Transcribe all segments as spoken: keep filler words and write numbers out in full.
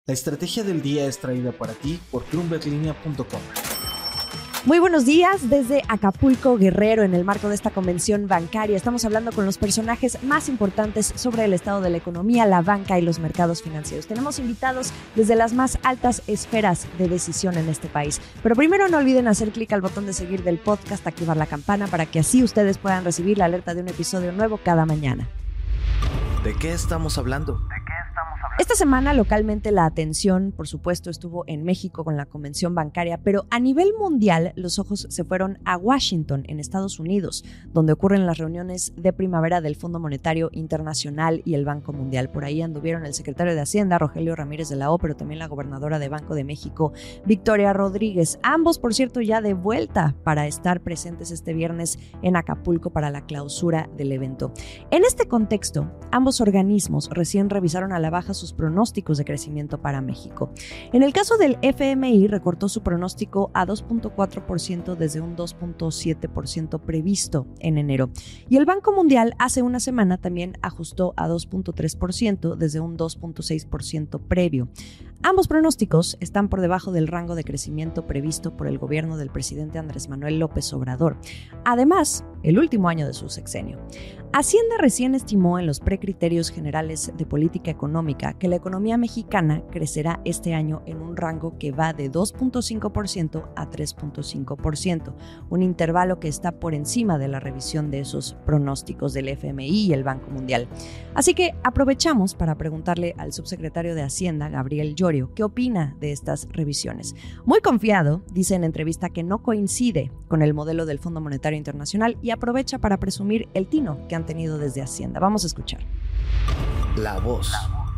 La estrategia del día es traída para ti por bloomberg linea punto com. Muy buenos días desde Acapulco, Guerrero, en el marco de esta convención bancaria. Estamos hablando con los personajes más importantes sobre el estado de la economía, la banca y los mercados financieros. Tenemos invitados desde las más altas esferas de decisión en este país. Pero primero no olviden hacer clic al botón de seguir del podcast, activar la campana para que así ustedes puedan recibir la alerta de un episodio nuevo cada mañana. ¿De qué estamos hablando? Esta semana localmente la atención, por supuesto, estuvo en México con la convención bancaria, pero a nivel mundial los ojos se fueron a Washington, en Estados Unidos, donde ocurren las reuniones de primavera del Fondo Monetario Internacional y el Banco Mundial. Por ahí anduvieron el secretario de Hacienda, Rogelio Ramírez de la O, pero también la gobernadora de Banco de México, Victoria Rodríguez. Ambos, por cierto, ya de vuelta para estar presentes este viernes en Acapulco para la clausura del evento. En este contexto, ambos organismos recién revisaron a la baja sus pronósticos de crecimiento para México. En el caso del F M I, recortó su pronóstico a dos punto cuatro por ciento desde un dos punto siete por ciento previsto en enero. Y el Banco Mundial hace una semana también ajustó a dos punto tres por ciento desde un dos punto seis por ciento previo. Ambos pronósticos están por debajo del rango de crecimiento previsto por el gobierno del presidente Andrés Manuel López Obrador. Además, el último año de su sexenio. Hacienda recién estimó en los precriterios generales de política económica que la economía mexicana crecerá este año en un rango que va de dos punto cinco por ciento a tres punto cinco por ciento, un intervalo que está por encima de la revisión de esos pronósticos del F M I y el Banco Mundial. Así que aprovechamos para preguntarle al subsecretario de Hacienda, Gabriel Llorio, qué opina de estas revisiones. Muy confiado, dice en entrevista que no coincide con el modelo del Fondo Monetario Internacional y aprovecha para presumir el tino que han tenido desde Hacienda. Vamos a escuchar. La voz.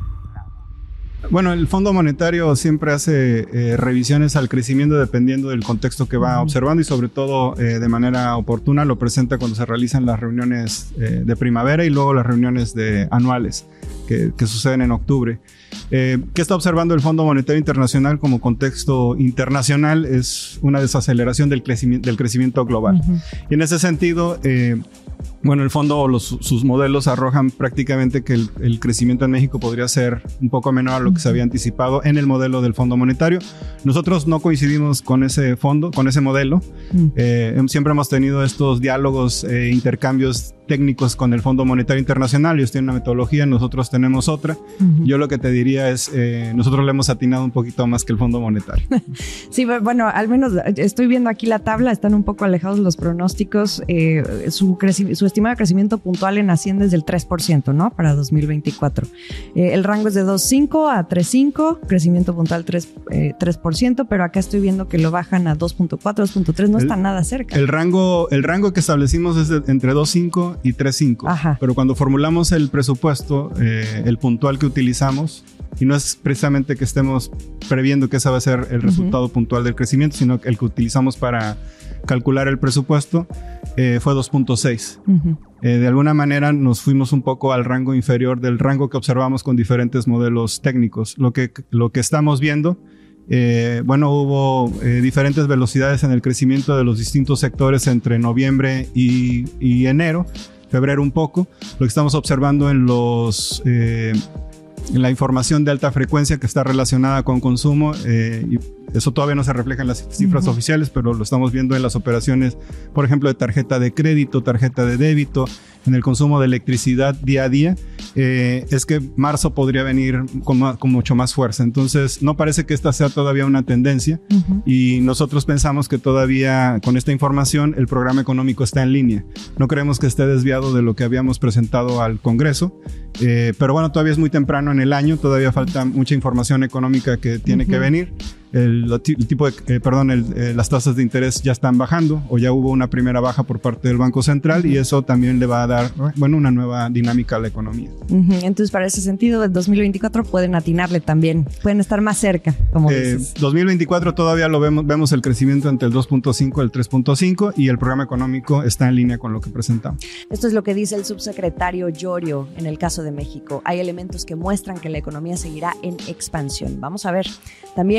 Bueno, el Fondo Monetario siempre hace eh, revisiones al crecimiento dependiendo del contexto que va observando y sobre todo eh, de manera oportuna lo presenta cuando se realizan las reuniones eh, de primavera y luego las reuniones de anuales que, que suceden en octubre. Eh, ¿Qué está observando el Fondo Monetario Internacional como contexto internacional? Es una desaceleración del crecimiento, del crecimiento global. Uh-huh. Y en ese sentido, eh, bueno, el fondo o los, sus modelos arrojan prácticamente que el, el crecimiento en México podría ser un poco menor a lo que se había anticipado en el modelo del Fondo Monetario. Nosotros no coincidimos con ese fondo, con ese modelo. Uh-huh. Eh, siempre hemos tenido estos diálogos e eh, intercambios técnicos con el Fondo Monetario Internacional. Ellos tienen una metodología, nosotros tenemos otra. Uh-huh. Yo lo que te diría es, eh, nosotros le hemos atinado un poquito más que el Fondo Monetario. Sí, bueno, al menos estoy viendo aquí la tabla, están un poco alejados los pronósticos. Eh, su, creci- su estimado de crecimiento puntual en Hacienda es del tres por ciento, ¿no? Para dos mil veinticuatro. Eh, el rango es de dos punto cinco a tres punto cinco, crecimiento puntual tres, eh, tres por ciento, pero acá estoy viendo que lo bajan a dos punto cuatro, dos punto tres, no el, está nada cerca. El rango, el rango que establecimos es de, entre dos punto cinco y tres punto cinco. Ajá. Pero cuando formulamos el presupuesto, eh, el puntual que utilizamos, y no es precisamente que estemos previendo que ese va a ser el resultado uh-huh. puntual del crecimiento, sino que el que utilizamos para calcular el presupuesto eh, fue dos punto seis. Uh-huh. Eh, de alguna manera nos fuimos un poco al rango inferior del rango que observamos con diferentes modelos técnicos. Lo que, lo que estamos viendo, eh, bueno, hubo eh, diferentes velocidades en el crecimiento de los distintos sectores entre noviembre y, y enero, febrero un poco. Lo que estamos observando en los... Eh, la información de alta frecuencia que está relacionada con consumo, eh, y eso todavía no se refleja en las cifras uh-huh. oficiales, pero lo estamos viendo en las operaciones, por ejemplo, de tarjeta de crédito, tarjeta de débito, en el consumo de electricidad día a día. Eh, es que marzo podría venir con, ma- con mucho más fuerza. Entonces, no parece que esta sea todavía una tendencia uh-huh. y nosotros pensamos que todavía con esta información el programa económico está en línea. No creemos que esté desviado de lo que habíamos presentado al Congreso, eh, pero bueno, todavía es muy temprano en el año, todavía falta mucha información económica que tiene uh-huh. que venir. El, el tipo de, eh, perdón, el, eh, las tasas de interés ya están bajando o ya hubo una primera baja por parte del Banco Central y eso también le va a dar, bueno, una nueva dinámica a la economía. Uh-huh. Entonces, para ese sentido, en dos mil veinticuatro pueden atinarle también, pueden estar más cerca, como eh, dices. dos mil veinticuatro todavía lo vemos, vemos el crecimiento entre el dos punto cinco y el tres punto cinco y el programa económico está en línea con lo que presentamos. Esto es lo que dice el subsecretario Llorio en el caso de México. Hay elementos que muestran que la economía seguirá en expansión. Vamos a ver. También había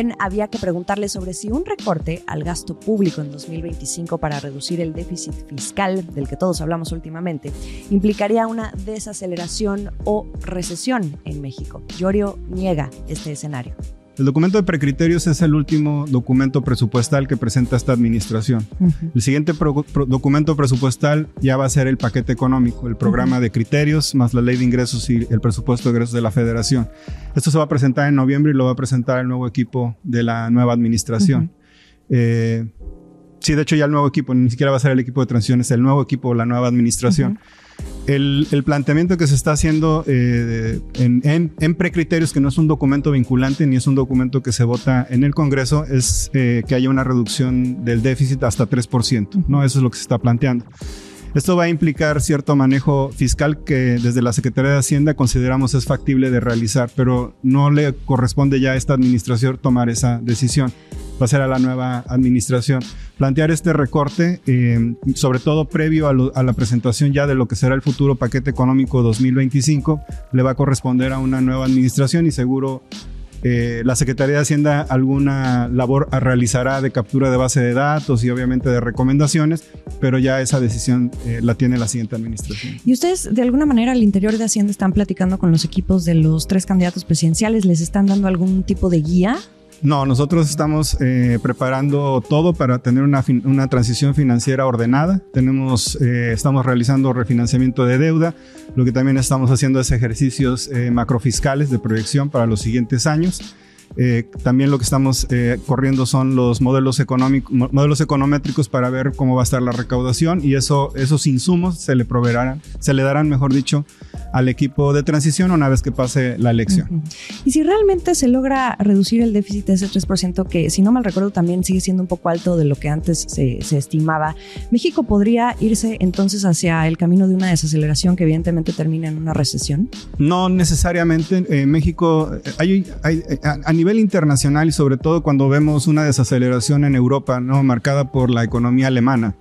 tendría que preguntarle sobre si un recorte al gasto público en dos mil veinticinco para reducir el déficit fiscal del que todos hablamos últimamente implicaría una desaceleración o recesión en México. Llorio niega este escenario. El documento de precriterios es el último documento presupuestal que presenta esta administración. Uh-huh. El siguiente pro, pro, documento presupuestal ya va a ser el paquete económico, el programa uh-huh. de criterios, más la ley de ingresos y el presupuesto de egresos de la Federación. Esto se va a presentar en noviembre y lo va a presentar el nuevo equipo de la nueva administración. Uh-huh. Eh, sí, de hecho ya el nuevo equipo, ni siquiera va a ser el equipo de transición, es el nuevo equipo de la nueva administración. Uh-huh. El, el planteamiento que se está haciendo eh, en, en, en precriterios, que no es un documento vinculante ni es un documento que se vota en el Congreso, es eh, que haya una reducción del déficit hasta tres por ciento, ¿no? Eso es lo que se está planteando. Esto va a implicar cierto manejo fiscal que desde la Secretaría de Hacienda consideramos es factible de realizar, pero no le corresponde ya a esta administración tomar esa decisión. Va a ser a la nueva administración. Plantear este recorte, eh, sobre todo previo a, lo, a la presentación ya de lo que será el futuro paquete económico dos mil veinticinco, le va a corresponder a una nueva administración y seguro eh, la Secretaría de Hacienda alguna labor realizará de captura de base de datos y obviamente de recomendaciones, pero ya esa decisión eh, la tiene la siguiente administración. ¿Y ustedes de alguna manera al interior de Hacienda están platicando con los equipos de los tres candidatos presidenciales? ¿Les están dando algún tipo de guía? No, nosotros estamos eh, preparando todo para tener una, fin- una transición financiera ordenada. Tenemos, eh, estamos realizando refinanciamiento de deuda. Lo que también estamos haciendo es ejercicios eh, macrofiscales de proyección para los siguientes años. Eh, también lo que estamos eh, corriendo son los modelos, económicos, modelos econométricos para ver cómo va a estar la recaudación y eso, esos insumos se le proveerán, se le darán, mejor dicho, al equipo de transición una vez que pase la elección. Uh-huh. Y si realmente se logra reducir el déficit de ese tres por ciento, que si no mal recuerdo también sigue siendo un poco alto de lo que antes se, se estimaba, ¿México podría irse entonces hacia el camino de una desaceleración que evidentemente termina en una recesión? No necesariamente. Eh, México, hay, hay, a, a nivel internacional y sobre todo cuando vemos una desaceleración en Europa, ¿no? Marcada por la economía alemana,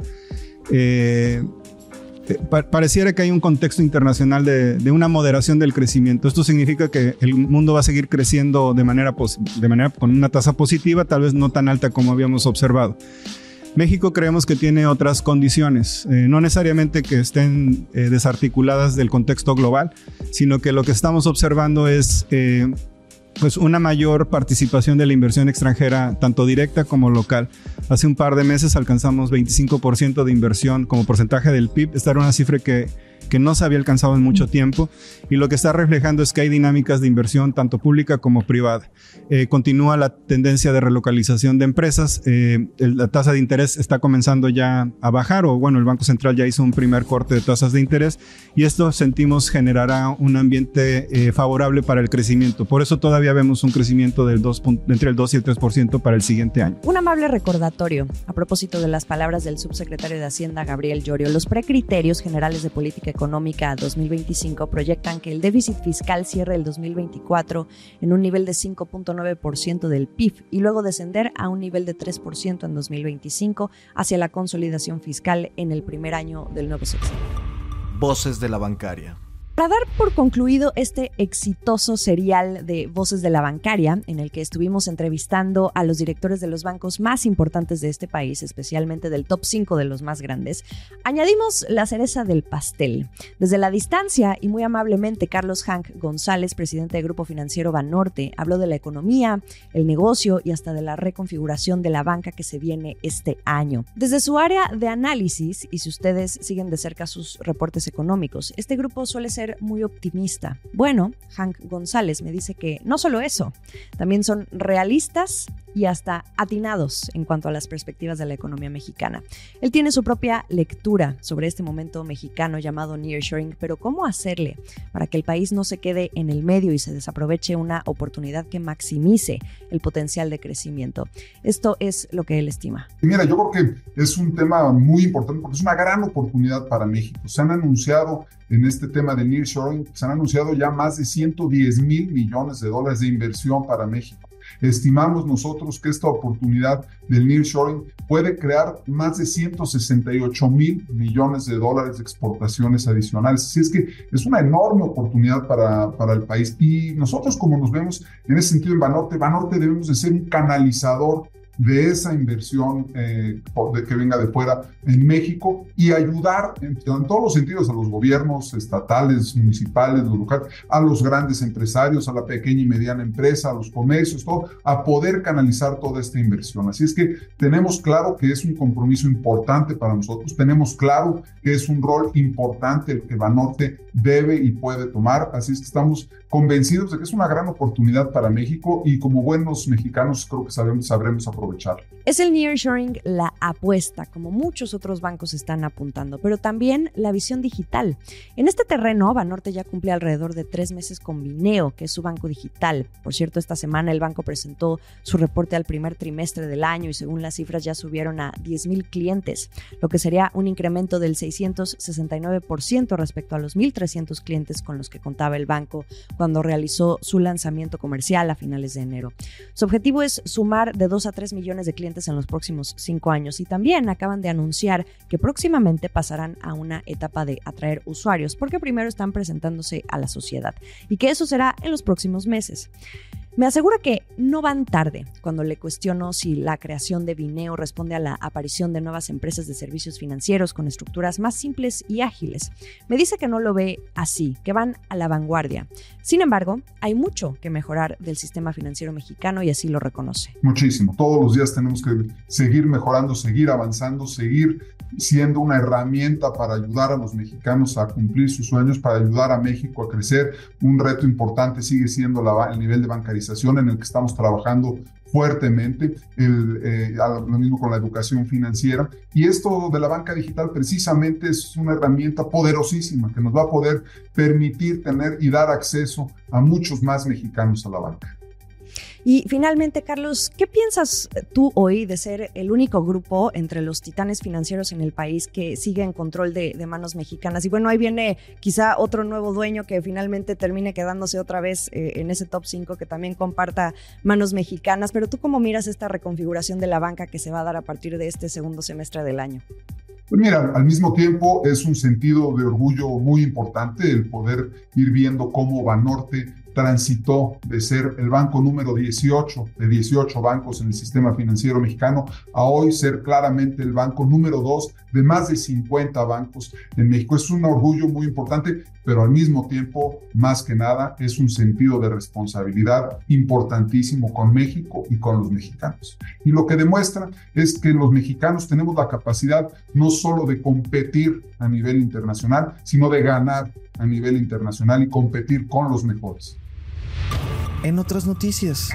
eh, pa- pareciera que hay un contexto internacional de, de una moderación del crecimiento. Esto significa que el mundo va a seguir creciendo de manera, pos- de manera con una tasa positiva, tal vez no tan alta como habíamos observado. México creemos que tiene otras condiciones, eh, no necesariamente que estén eh, desarticuladas del contexto global, sino que lo que estamos observando es eh, pues una mayor participación de la inversión extranjera, tanto directa como local. Hace un par de meses alcanzamos veinticinco por ciento de inversión como porcentaje del P I B. Esta era una cifra que, que no se había alcanzado en mucho tiempo y lo que está reflejando es que hay dinámicas de inversión tanto pública como privada. Eh, continúa la tendencia de relocalización de empresas. Eh, el, la tasa de interés está comenzando ya a bajar, o bueno, el Banco Central ya hizo un primer corte de tasas de interés y esto sentimos generará un ambiente eh, favorable para el crecimiento. Por eso todavía vemos un crecimiento del dos, entre el dos y el tres por ciento para el siguiente año. Un amable recordatorio a propósito de las palabras del subsecretario de Hacienda, Gabriel Llorio. Los precriterios generales de política económica dos mil veinticinco proyectan que el déficit fiscal cierre el dos mil veinticuatro en un nivel de cinco punto nueve por ciento del P I B y luego descender a un nivel de tres por ciento en dos mil veinticinco hacia la consolidación fiscal en el primer año del nuevo sexenio. Voces de la bancaria. Para dar por concluido este exitoso serial de Voces de la Bancaria, en el que estuvimos entrevistando a los directores de los bancos más importantes de este país, especialmente del top cinco de los más grandes, añadimos la cereza del pastel. Desde la distancia y muy amablemente, Carlos Hank González, presidente de Grupo Financiero Banorte, habló de la economía, el negocio y hasta de la reconfiguración de la banca que se viene este año. Desde su área de análisis, y si ustedes siguen de cerca sus reportes económicos, este grupo suele ser muy optimista. Bueno, Hank González me dice que no solo eso, también son realistas y hasta atinados en cuanto a las perspectivas de la economía mexicana. Él tiene su propia lectura sobre este momento mexicano llamado nearshoring, pero ¿cómo hacerle para que el país no se quede en el medio y se desaproveche una oportunidad que maximice el potencial de crecimiento? Esto es lo que él estima. Mira, yo creo que es un tema muy importante porque es una gran oportunidad para México. Se han anunciado en este tema de nearshoring, se han anunciado ya más de ciento diez mil millones de dólares de inversión para México. Estimamos nosotros que esta oportunidad del nearshoring puede crear más de ciento sesenta y ocho mil millones de dólares de exportaciones adicionales. Así es que es una enorme oportunidad para, para el país. Y nosotros, como nos vemos en ese sentido en Banorte, Banorte debemos de ser un canalizador de esa inversión eh, de, que venga de fuera en México y ayudar en, en todos los sentidos a los gobiernos estatales, municipales, locales, a los grandes empresarios, a la pequeña y mediana empresa, a los comercios, todo, a poder canalizar toda esta inversión. Así es que tenemos claro que es un compromiso importante para nosotros, tenemos claro que es un rol importante el que Banorte debe y puede tomar, así es que estamos convencidos de que es una gran oportunidad para México y como buenos mexicanos creo que sabemos, sabremos aprovecharlo. Es el nearshoring la apuesta, como muchos otros bancos están apuntando, pero también la visión digital. En este terreno, Banorte ya cumple alrededor de tres meses con Bineo, que es su banco digital. Por cierto, esta semana el banco presentó su reporte al primer trimestre del año y según las cifras ya subieron a diez mil clientes, lo que sería un incremento del seiscientos sesenta y nueve por ciento respecto a los mil trescientos clientes con los que contaba el banco cuando realizó su lanzamiento comercial a finales de enero. Su objetivo es sumar de dos a tres millones de clientes en los próximos cinco años y también acaban de anunciar que próximamente pasarán a una etapa de atraer usuarios porque primero están presentándose a la sociedad y que eso será en los próximos meses. Me asegura que no van tarde cuando le cuestiono si la creación de Bineo responde a la aparición de nuevas empresas de servicios financieros con estructuras más simples y ágiles. Me dice que no lo ve así, que van a la vanguardia. Sin embargo, hay mucho que mejorar del sistema financiero mexicano y así lo reconoce. Muchísimo. Todos los días tenemos que seguir mejorando, seguir avanzando, seguir siendo una herramienta para ayudar a los mexicanos a cumplir sus sueños, para ayudar a México a crecer. Un reto importante sigue siendo la, el nivel de bancarización en el que estamos trabajando fuertemente, el, eh, lo mismo con la educación financiera. Y esto de la banca digital precisamente es una herramienta poderosísima que nos va a poder permitir tener y dar acceso a muchos más mexicanos a la banca. Y finalmente, Carlos, ¿qué piensas tú hoy de ser el único grupo entre los titanes financieros en el país que sigue en control de, de manos mexicanas? Y bueno, ahí viene quizá otro nuevo dueño que finalmente termine quedándose otra vez eh, en ese top cinco que también comparta manos mexicanas. Pero ¿tú cómo miras esta reconfiguración de la banca que se va a dar a partir de este segundo semestre del año? Pues mira, al mismo tiempo es un sentido de orgullo muy importante el poder ir viendo cómo Banorte transitó de ser el banco número dieciocho de dieciocho bancos en el sistema financiero mexicano a hoy ser claramente el banco número dos de más de cincuenta bancos en México. Es un orgullo muy importante, pero al mismo tiempo, más que nada, es un sentido de responsabilidad importantísimo con México y con los mexicanos. Y lo que demuestra es que los mexicanos tenemos la capacidad no solo de competir a nivel internacional, sino de ganar a nivel internacional y competir con los mejores. En otras noticias.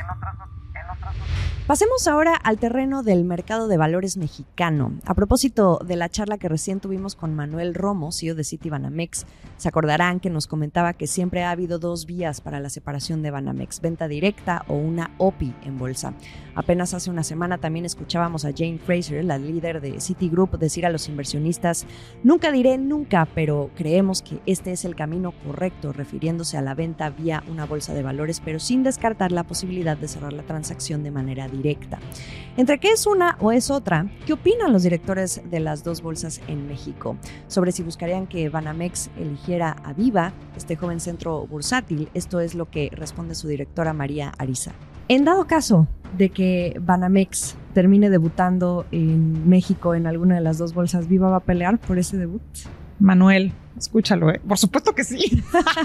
Pasemos ahora al terreno del mercado de valores mexicano. A propósito de la charla que recién tuvimos con Manuel Romo, C E O de Citibanamex, se acordarán que nos comentaba que siempre ha habido dos vías para la separación de Banamex, venta directa o una O P I en bolsa. Apenas hace una semana también escuchábamos a Jane Fraser, la líder de Citigroup, decir a los inversionistas: nunca diré nunca, pero creemos que este es el camino correcto, refiriéndose a la venta vía una bolsa de valores, pero sin descartar la posibilidad de cerrar la transacción de manera directa. directa. Entre qué es una o es otra, ¿qué opinan los directores de las dos bolsas en México? Sobre si buscarían que Banamex eligiera a Viva, este joven centro bursátil. Esto es lo que responde su directora María Ariza. En dado caso de que Banamex termine debutando en México en alguna de las dos bolsas, ¿Viva va a pelear por ese debut? Manuel, escúchalo, ¿eh? Por supuesto que sí.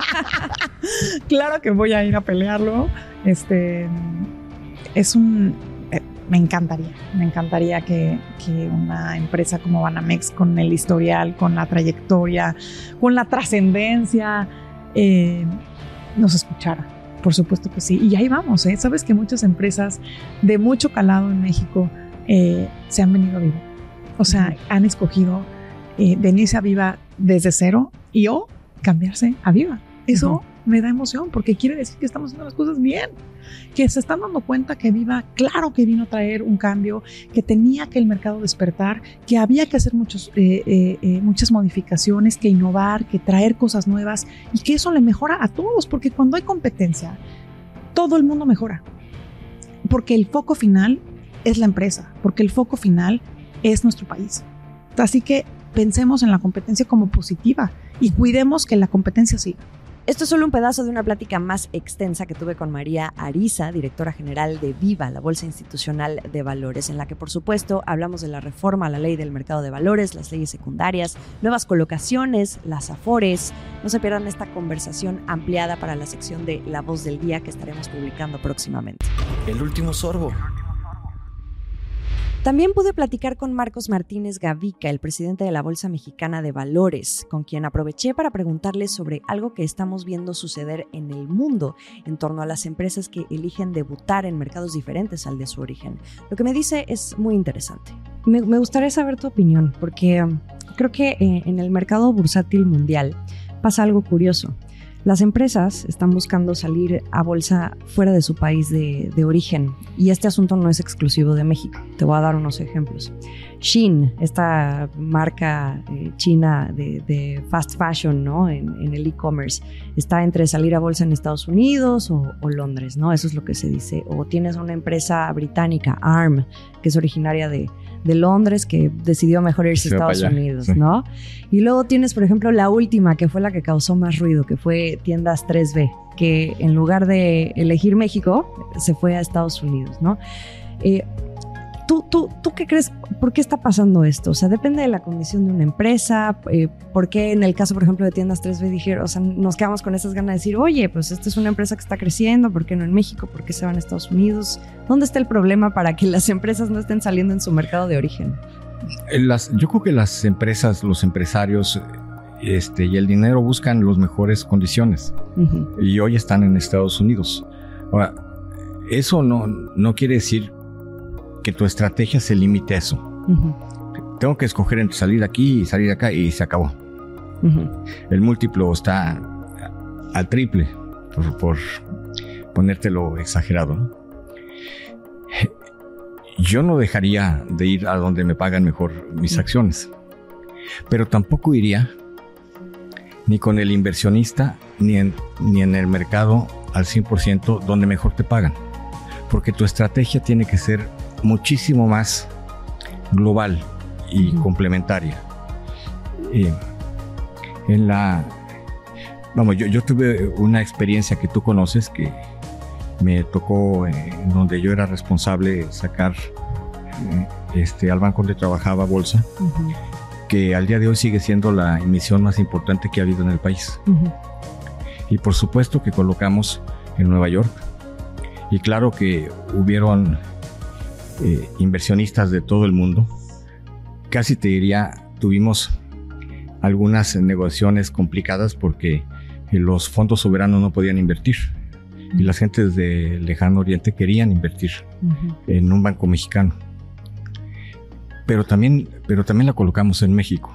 Claro que voy a ir a pelearlo. Este... Es un, eh, me encantaría, me encantaría que, que una empresa como Banamex, con el historial, con la trayectoria, con la trascendencia, eh, nos escuchara. Por supuesto que sí. Y ahí vamos, ¿eh? Sabes que muchas empresas de mucho calado en México eh, se han venido a Viva. O sea, uh-huh. han escogido eh, venirse a Viva desde cero y o cambiarse a Viva. Eso uh-huh. me da emoción porque quiere decir que estamos haciendo las cosas bien, que se están dando cuenta que Viva, claro que vino a traer un cambio, que tenía que el mercado despertar, que había que hacer muchos, eh, eh, eh, muchas modificaciones, que innovar, que traer cosas nuevas y que eso le mejora a todos, porque cuando hay competencia, todo el mundo mejora. porque el foco final es la empresa, porque el foco final es nuestro país. Así que pensemos en la competencia como positiva y cuidemos que la competencia siga. Esto es solo un pedazo de una plática más extensa que tuve con María Ariza, directora general de Viva, la Bolsa Institucional de Valores, en la que, por supuesto, hablamos de la reforma a la ley del mercado de valores, las leyes secundarias, nuevas colocaciones, las afores. No se pierdan esta conversación ampliada para la sección de La Voz del Día que estaremos publicando próximamente. El último sorbo. También pude platicar con Marcos Martínez Gavica, el presidente de la Bolsa Mexicana de Valores, con quien aproveché para preguntarle sobre algo que estamos viendo suceder en el mundo en torno a las empresas que eligen debutar en mercados diferentes al de su origen. Lo que me dice es muy interesante. Me, me gustaría saber tu opinión, porque um, creo que eh, en el mercado bursátil mundial pasa algo curioso. Las empresas están buscando salir a bolsa fuera de su país de, de origen, y este asunto no es exclusivo de México. Te voy a dar unos ejemplos. Shein, esta marca eh, china de, de fast fashion, ¿no? en, en el e-commerce, está entre salir a bolsa en Estados Unidos o, o Londres, ¿no? Eso es lo que se dice. O tienes una empresa británica, Arm, que es originaria de, de Londres, que decidió mejor irse a Estados Unidos, sí. ¿no? Y luego tienes, por ejemplo, la última, que fue la que causó más ruido, que fue Tiendas tres B, que en lugar de elegir México, se fue a Estados Unidos, ¿no? Eh, ¿tú, tú, ¿Tú qué crees? ¿Por qué está pasando esto? O sea, depende de la condición de una empresa. Eh, ¿Por qué en el caso, por ejemplo, de Tiendas tres B dijeron, o sea, nos quedamos con esas ganas de decir, oye, pues esta es una empresa que está creciendo, ¿por qué no en México? ¿Por qué se van a Estados Unidos? ¿Dónde está el problema para que las empresas no estén saliendo en su mercado de origen? Las, yo creo que las empresas, los empresarios este, y el dinero buscan las mejores condiciones. Uh-huh. Y hoy están en Estados Unidos. Ahora, eso no, no quiere decir que tu estrategia se limite a eso. Uh-huh. Tengo que escoger entre salir de aquí y salir de acá y se acabó. Uh-huh. El múltiplo está al triple, por, por ponértelo exagerado, ¿no? Yo no dejaría de ir a donde me pagan mejor mis acciones, pero tampoco iría ni con el inversionista ni en, ni en el mercado al cien por ciento donde mejor te pagan, porque tu estrategia tiene que ser muchísimo más global y uh-huh. complementaria. Eh, en la, vamos, yo, yo tuve una experiencia que tú conoces que me tocó en eh, donde yo era responsable sacar eh, este, al banco donde trabajaba bolsa, uh-huh. que al día de hoy sigue siendo la emisión más importante que ha habido en el país. Uh-huh. Y por supuesto que colocamos en Nueva York. Y claro que hubieron eh, inversionistas de todo el mundo. Casi te diría, tuvimos algunas negociaciones complicadas porque los fondos soberanos no podían invertir. Y las gentes del lejano oriente querían invertir uh-huh. en un banco mexicano. Pero también, pero también la colocamos en México.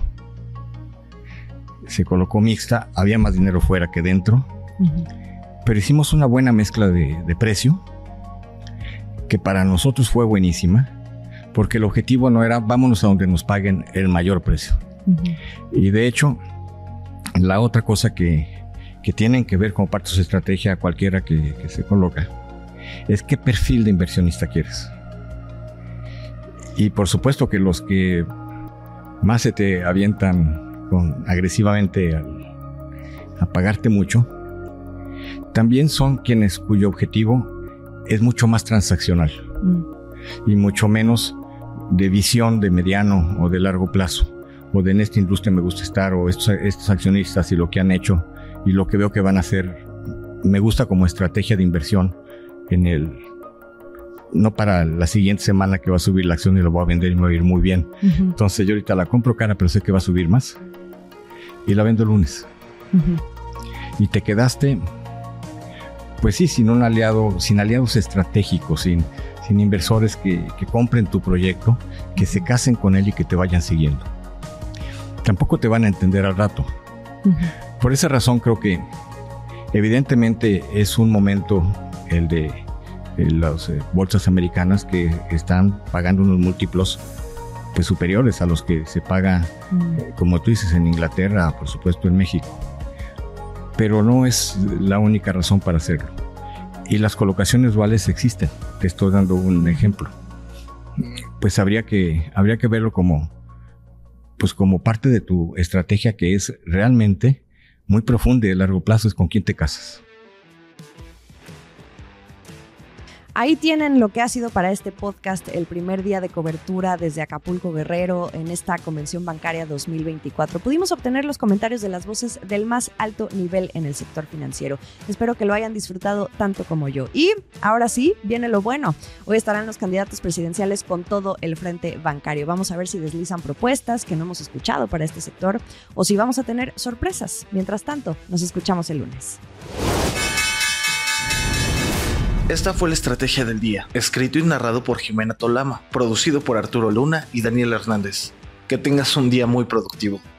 Se colocó mixta, había más dinero fuera que dentro. Uh-huh. Pero hicimos una buena mezcla de, de precio, que para nosotros fue buenísima, porque el objetivo no era vámonos a donde nos paguen el mayor precio. Uh-huh. Y de hecho, la otra cosa que que tienen que ver como parte de su estrategia cualquiera que, que se coloca, es qué perfil de inversionista quieres. Y por supuesto que los que más se te avientan con, agresivamente al, a pagarte mucho, también son quienes cuyo objetivo es mucho más transaccional mm. y mucho menos de visión de mediano o de largo plazo, o de en esta industria me gusta estar, o estos, estos accionistas y lo que han hecho y lo que veo que van a hacer me gusta como estrategia de inversión en el, no para la siguiente semana que va a subir la acción y la voy a vender y me va a ir muy bien. Uh-huh. Entonces yo ahorita la compro cara, pero sé que va a subir más y la vendo el lunes. Uh-huh. Y te quedaste, pues sí, sin un aliado, sin aliados estratégicos, sin, sin inversores que, que compren tu proyecto, que se casen con él y que te vayan siguiendo. Tampoco te van a entender al rato. Uh-huh. Por esa razón creo que evidentemente es un momento el de, de las eh, bolsas americanas que están pagando unos múltiplos pues superiores a los que se paga, uh-huh. eh, como tú dices, en Inglaterra, por supuesto en México. Pero no es la única razón para hacerlo. Y las colocaciones duales existen. te estoy dando un ejemplo. Pues habría que, habría que verlo como, pues como parte de tu estrategia, que es realmente muy profunda y de largo plazo, es con quién te casas. Ahí tienen lo que ha sido para este podcast el primer día de cobertura desde Acapulco, Guerrero, en esta Convención Bancaria dos mil veinticuatro. Pudimos obtener los comentarios de las voces del más alto nivel en el sector financiero. Espero que lo hayan disfrutado tanto como yo. Y ahora sí, viene lo bueno. Hoy estarán los candidatos presidenciales con todo el frente bancario. Vamos a ver si deslizan propuestas que no hemos escuchado para este sector o si vamos a tener sorpresas. Mientras tanto, nos escuchamos el lunes. Esta fue la Estrategia del Día, escrito y narrado por Jimena Tolama, producido por Arturo Luna y Daniel Hernández. Que tengas un día muy productivo.